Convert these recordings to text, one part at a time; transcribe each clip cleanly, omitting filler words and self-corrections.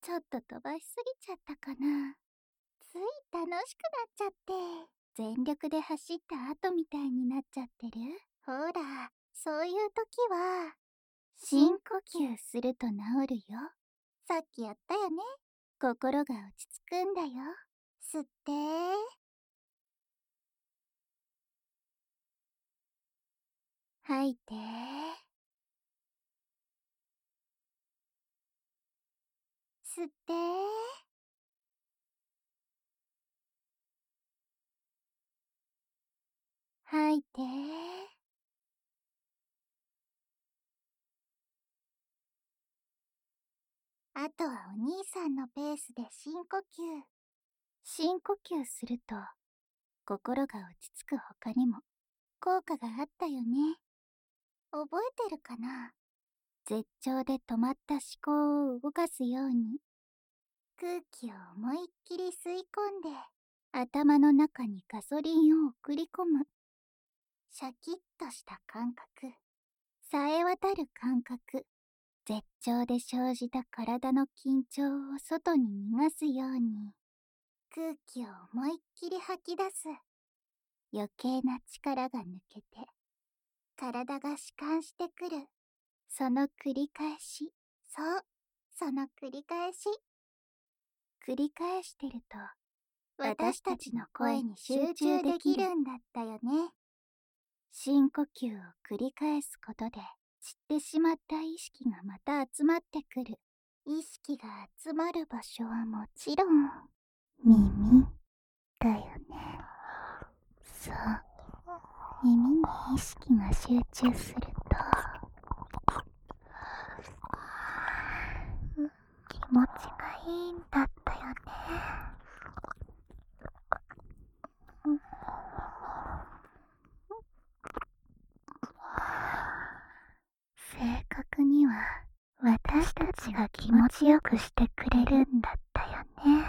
ちょっと飛ばしすぎちゃったかな。つい楽しくなっちゃって、全力で走った後みたいになっちゃってる。ほら、そういう時は、深呼吸すると治るよ。さっきやったよね。心が落ち着くんだよ。吸って、吐いて、吸って、吐いて。あとはお兄さんのペースで深呼吸。深呼吸すると、心が落ち着く他にも効果があったよね。覚えてるかな？絶頂で止まった思考を動かすように、空気を思いっきり吸い込んで、頭の中にガソリンを送り込む。シャキッとした感覚、冴え渡る感覚、絶頂で生じた体の緊張を外に逃がすように、空気を思いっきり吐き出す。余計な力が抜けて、体が弛緩してくる。その繰り返し。そう、その繰り返し。繰り返してると、私たちの声に集中できるんだったよね。深呼吸を繰り返すことで、散ってしまった意識がまた集まってくる。意識が集まる場所はもちろん、耳だよね。そう、耳に意識が集中すると、気持ちがいいんだったよね。正確には、私たちが気持ちよくしてくれるんだったよね。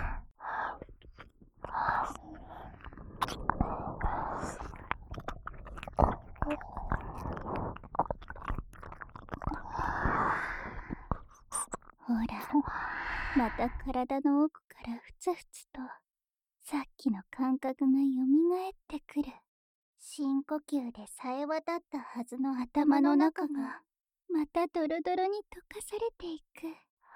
ほら、また体の奥からふつふつと、さっきの感覚が蘇ってくる。深呼吸で冴え渡ったはずの頭の中が、またドロドロに溶かされていく。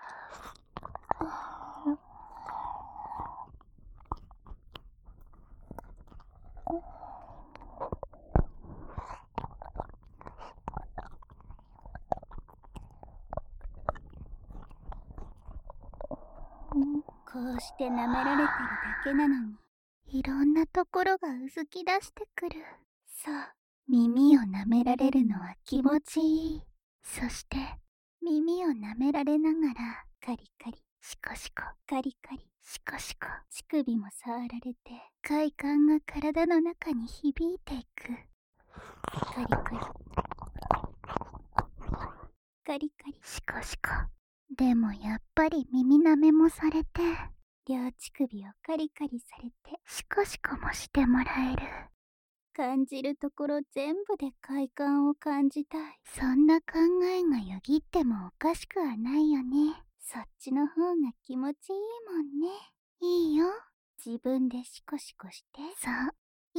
こうして舐められてるだけなのに、いろんなところがうずき出してくる。そう、耳を舐められるのは気持ちいい。そして、耳を舐められながら、カリカリ、シコシコ、カリカリ、シコシコ、乳首も触られて、快感が体の中に響いていく。カリカリ、カリカリ、シコシコ。でもやっぱり耳舐めもされて、両乳首をカリカリされて、シコシコもしてもらえる。感じるところ全部で快感を感じたい。そんな考えがよぎってもおかしくはないよね。そっちの方が気持ちいいもんね。いいよ。自分でシコシコして。そう。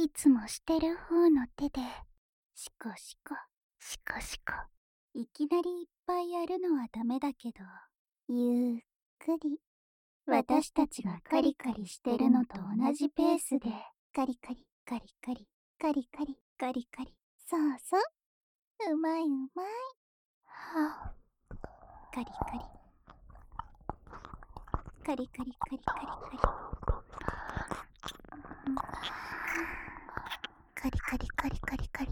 いつもしてる方の手で、シコシコ、シコシコ。いきなりいっぱいやるのはダメだけど、ゆっくり。私たちがカリカリしてるのと同じペースで、カリカリ、カリカリ、カリカリ、カリカリ。そうそう。うまいうまい。はあ、カリカリ。カリカリカリカリカリ。カリカリカリカリカリ。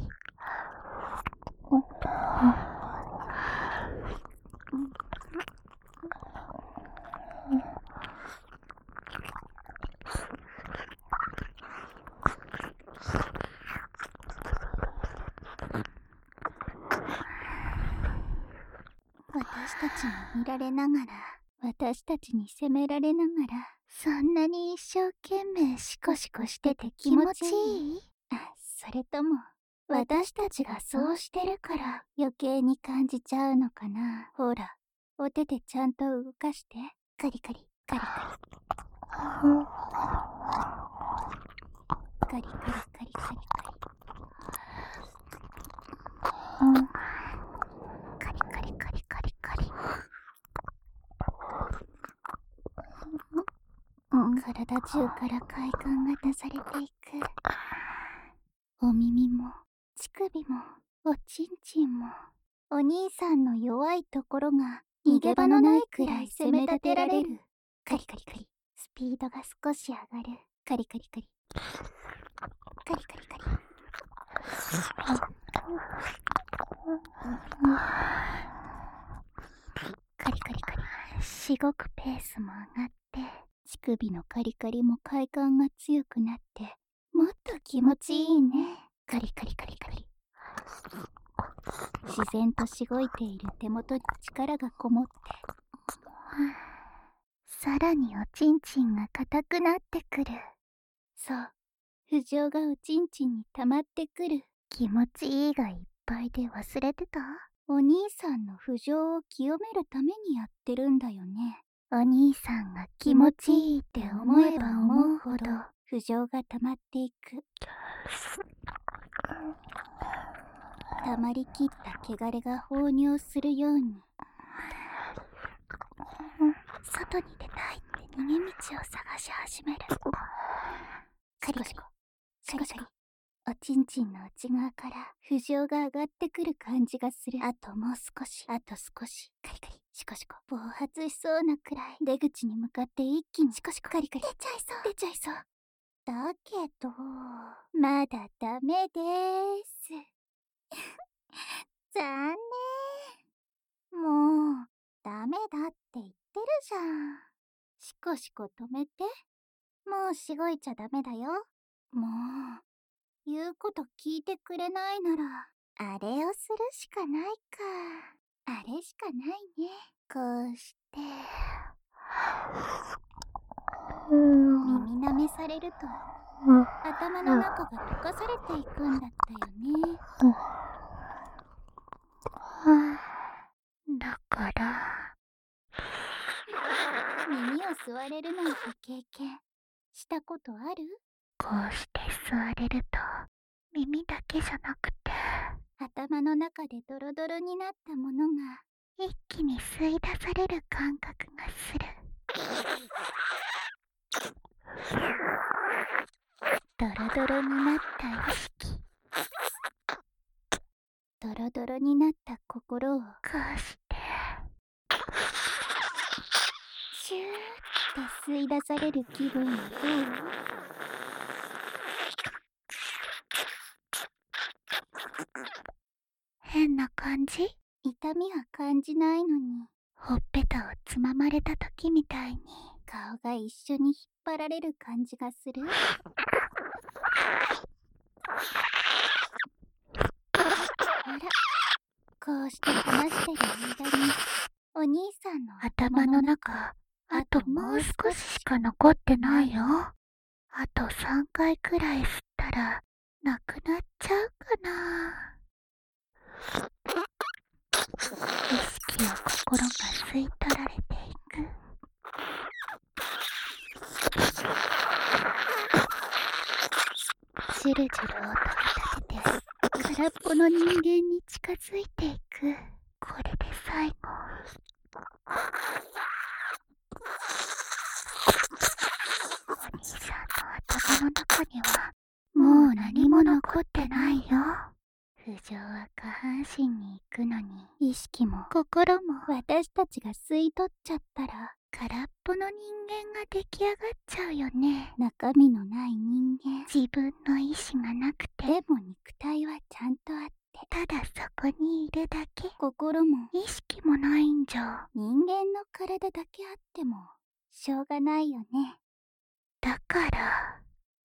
私たちに見られながら、私たちに責められながら、そんなに一生懸命シコシコしてて気持ちいい？あ、それとも、私たちがそうしてるから余計に感じちゃうのかな。ほら、お手でちゃんと動かして。 カリカリカリカリカリカリカリカリカリカリカリカリカリカリカリ。体中から快感が出されていく。お耳も乳首もおちんちんもお兄さんの弱いところが逃げ場のないくらい攻め立てられる。カリカリカリ。スピードが少し上がる。カリカリカリカリカリカリ。カリカリカリ。しごくペースも上がって乳首のカリカリも快感が強くなってもっと気持ちいいね。カリカリカリカリ。自然としごいている手元に力がこもってさらにおちんちんが硬くなってくる。そう、不浄がおちんちんに溜まってくる。気持ちいいがいっぱいで忘れてた？お兄さんの不浄を清めるためにやってるんだよね。お兄さんが気持ちいいって思えば思うほど不浄が溜まっていく。溜まりきった汚れが放尿するように外に出たいって逃げ道を探し始める。カリカリシコシコ。おちんちんの内側から不浄が上がってくる感じがする。あともう少し、あと少し。カリカリシコシコ。暴発しそうなくらい出口に向かって一気にシコシコカリカリ出ちゃいそう出ちゃいそう。だけどまだダメでーす。残念。もうダメだって言ってるじゃん。シコシコ止めて。もうしごいちゃダメだよ。もう言うこと聞いてくれないならあれをするしかないか。あれしかないね。こうして耳舐めされると頭の中が溶かされていくんだったよね。だから耳を吸われるなんて経験したことある？こうして吸われると耳だけじゃなくて頭の中でドロドロになったものが一気に吸い出される感覚がする。ドロドロになった意識、ドロドロになった心をこうしてシューって吸い出される気分はどう？変な感じ？痛みは感じないのにほっぺたをつままれた時みたいに顔が一緒に引っ張られる感じがする。ほら、こうして話してる間にお兄さんの頭の中あともう少ししか残ってないよ。あと3回くらい吸ったらなくなっちゃうかな。意識や心が吸い取られていく。じゅるじゅる音を立てて空っぽの人間に近づいていく。これで最後。お兄さんの頭の中にはもう何も残ってないよ。不浄は下半身に行くのに意識も心も私たちが吸い取っちゃったら空っぽの人間が出来上がっちゃうよね。中身のない人間。自分の意志がなくてでも肉体はちゃんとあってただそこにいるだけ。心も意識もないんじゃ。人間の体だけあってもしょうがないよね。だから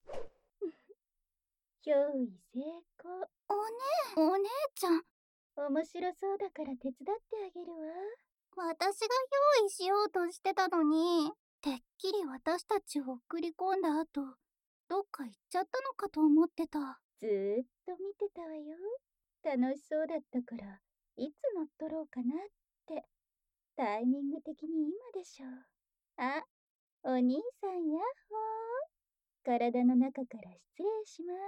憑依成功。お姉ちゃん。面白そうだから手伝ってあげるわ。私が用意しようとしてたのに。てっきり私たちを送り込んだ後、どっか行っちゃったのかと思ってた。ずーっと見てたわよ。楽しそうだったから、いつ乗っ取ろうかなって。タイミング的に今でしょ。 あ、お兄さんやっほー。体の中から失礼します。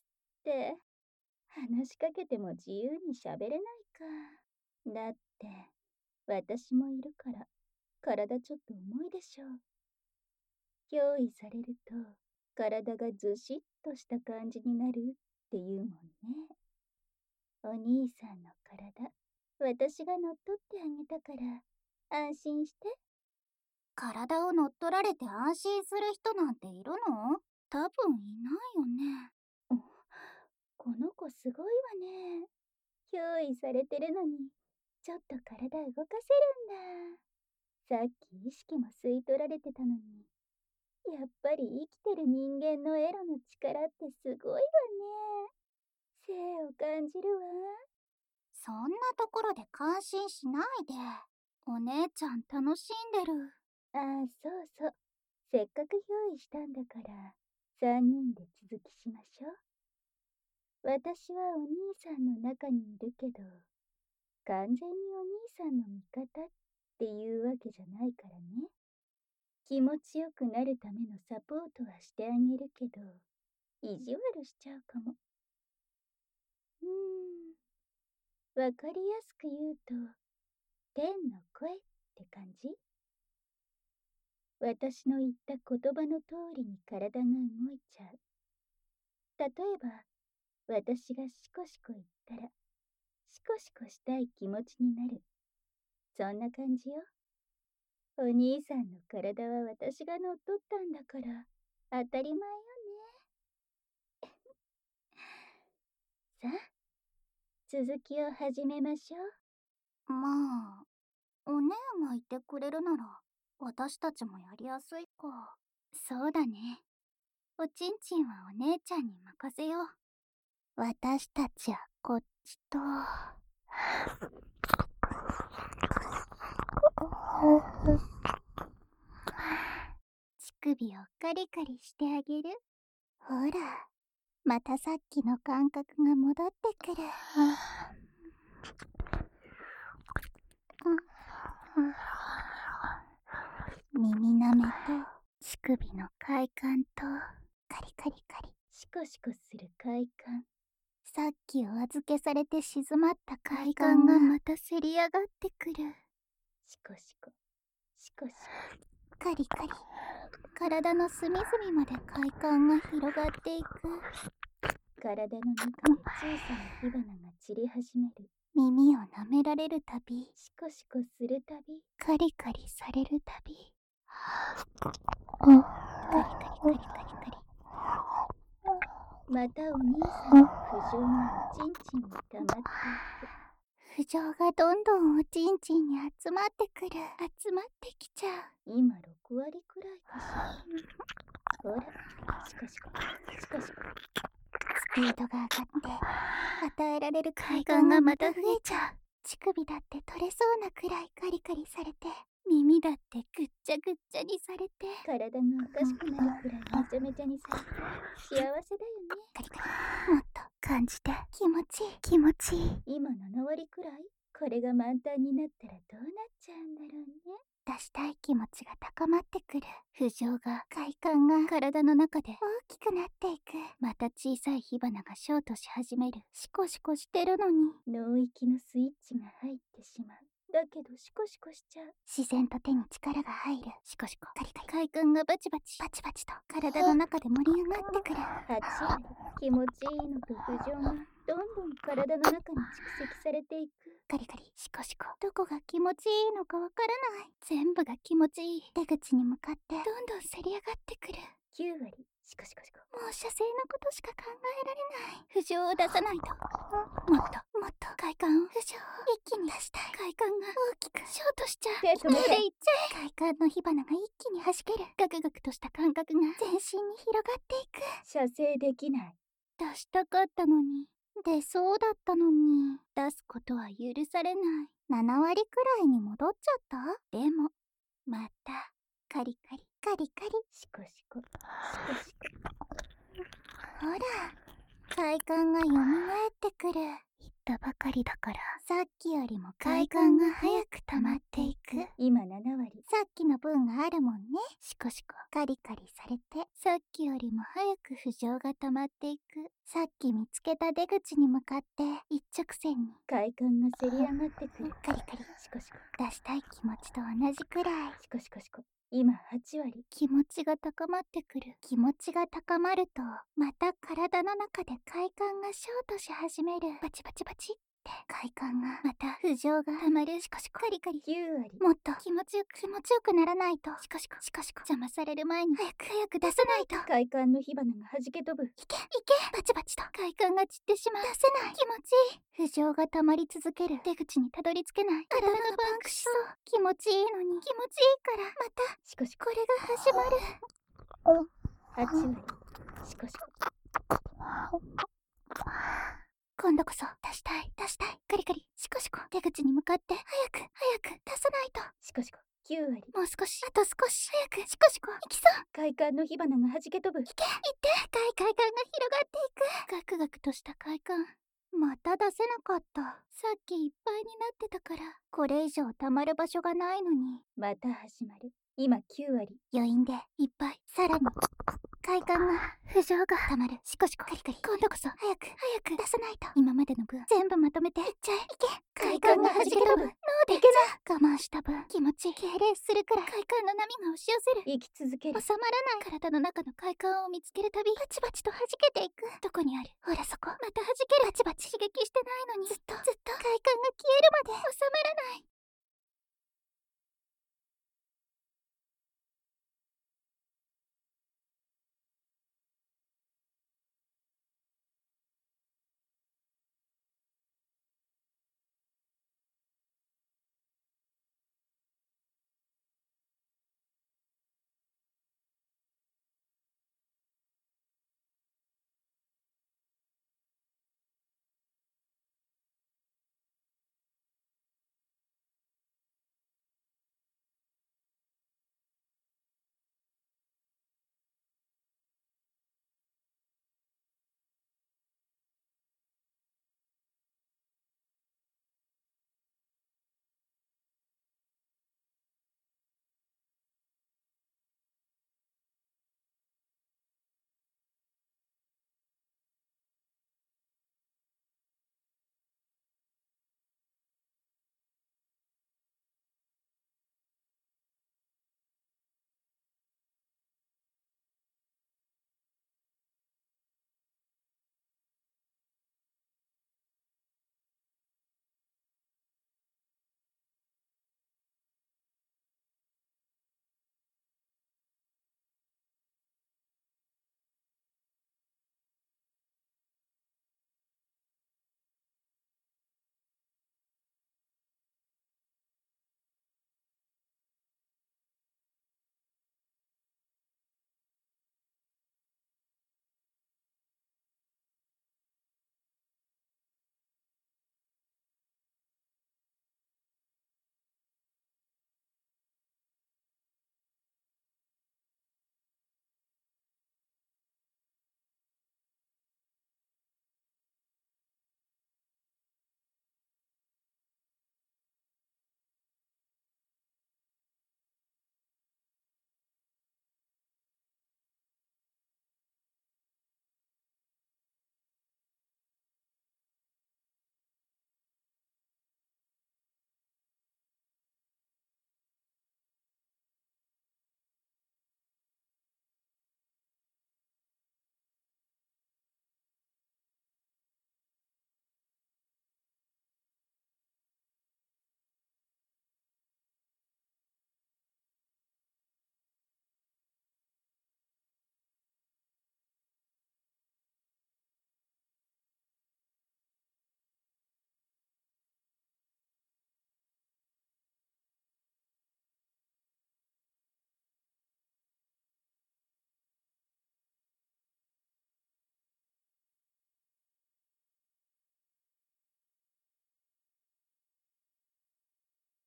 って話しかけても自由に喋れないか。だって、私もいるから、体ちょっと重いでしょ。憑依されると、体がずしっとした感じになるって言うもんね。お兄さんの体、私が乗っ取ってあげたから、安心して。体を乗っ取られて安心する人なんているの？多分いないよね。この子すごいわね。憑依されてるのに、ちょっと体動かせるんだ。さっき意識も吸い取られてたのに、やっぱり生きてる人間のエロの力ってすごいわね。生を感じるわ。そんなところで感心しないで。お姉ちゃん楽しんでる。ああ、そうそう。せっかく用意したんだから、3人で続きしましょう。私はお兄さんの中にいるけど、完全にお兄さんの味方っていうわけじゃないからね。気持ちよくなるためのサポートはしてあげるけど、意地悪しちゃうかも。わかりやすく言うと、天の声って感じ？私の言った言葉の通りに体が動いちゃう。例えば、私がシコシコ言ったら、シコシコしたい気持ちになる。そんな感じよ。お兄さんの体は私が乗っ取ったんだから、当たり前よね。さあ、続きを始めましょう。まあ、お姉がいてくれるなら、私たちもやりやすいか。そうだね。おちんちんはお姉ちゃんに任せよう。私たちはこっちと。乳首をカリカリしてあげる。ほら、またさっきの感覚が戻ってくる。耳なめと乳首の快感とカリカリカリシコシコする快感。さっきお預けされて静まった快感がまたせり上がってくる。シコシコシコシコカリカリ。体の隅々まで快感が広がっていく。体の中で小さな火花が散り始める。耳を舐められるたび、シコシコするたび、カリカリされるたび、カリカリカリカリカリ。またお兄さんの不浄がおちんちんに溜まっていく。不浄がどんどんおちんちんに集まってくる。集まってきちゃう。今6割くらいかしら。ほら、シコシコシコシコ。スピードが上がって与えられる快感がまた増えちゃう。乳首だって取れそうなくらいカリカリされて、耳だってぐっちゃぐっちゃにされて、体がおかしくなるくらいめちゃめちゃにされて幸せだよね。カリカリ、もっと感じて。気持ちいい気持ちいい。今7割くらい。これが満タンになったらどうなっちゃうんだろうね。出したい気持ちが高まってくる。不浄が、快感が体の中で大きくなっていく。また小さい火花がショートし始める。シコシコしてるのに脳域のスイッチが入ってしまう。だけどシコシコしちゃう。自然と手に力が入る。シコシコカリカリ。快感がバチバチバチバチと体の中で盛り上がってくる。8割。気持ちいいのと不浄がどんどん体の中に蓄積されていく。カリカリシコシコ。どこが気持ちいいのかわからない。全部が気持ちいい。出口に向かってどんどんせり上がってくる。9割シコシコシコ。もう射精のことしか考えられない。不浄を出さないと。もっともっと快感を不浄を一気に出したい。快感が大きくショートしちゃう。手でいっちゃえ。快感の火花が一気に弾ける。ガクガクとした感覚が全身に広がっていく。射精できない。出したかったのに。出そうだったのに。出すことは許されない。7割くらいに戻っちゃった。でもまたカリカリカリカリシコシコシコシコ。ほら快感が蘇ってくる。いったばかりだから、さっきよりも快感が早く溜まっていく。 今7割。 さっきの分があるもんね。シコシコカリカリされて、さっきよりも早く浮上が溜まっていく。さっき見つけた出口に向かって一直線に快感がせり上がってくる。 カリカリシコシコ出したい気持ちと同じくらい。 シコシコシコ。今8割。 気持ちが高まってくる。気持ちが高まると、また体の中で快感がショートし始める。バチバチバチって快感が、また浮上が溜まる。シコシコカリカリ。 9割。 もっと気持ちよくならないと。シコシコシコシコ邪魔される前に早く出さないと。 快感の火花が弾け飛ぶ。 いけバチバチと快感が散ってしまう。出せない。気持ちいい。浮上が溜まり続ける。出口にたどり着けない。体がパンクしそう。気持ちいいのに気持ちいいからまたシコシコ。 これが始まる。 8割。シコシコ。 今度こそ出したいカリカリシコシコ出口に向かって早く出さないと。 シコシコ。9割。 もう少しあと少し早くシコシコいきそう。 快感の火花が弾け飛ぶ。 いって快感が広がっていく。ガクガクとした快感また出せなかった。さっきいっぱいになってたからこれ以上溜まる場所がないのに。 また始まる。今9割。 余韻でいっぱいさらに快感が浮上が溜まる。シコシコカリカリ今度こそ早く出さないと。今までの分全部まとめていっちゃえ。いけ快感が弾け飛ぶ。脳でいけな我慢した分気持ち敬礼するくらい快感の波が押し寄せる。 生き続ける。 収まらない。体の中の快感を見つけるたびバチバチと弾けていく。どこにある？ほらそこまた弾ける。バチバチ刺激してないのにずっと快感が消えるまで収まらない。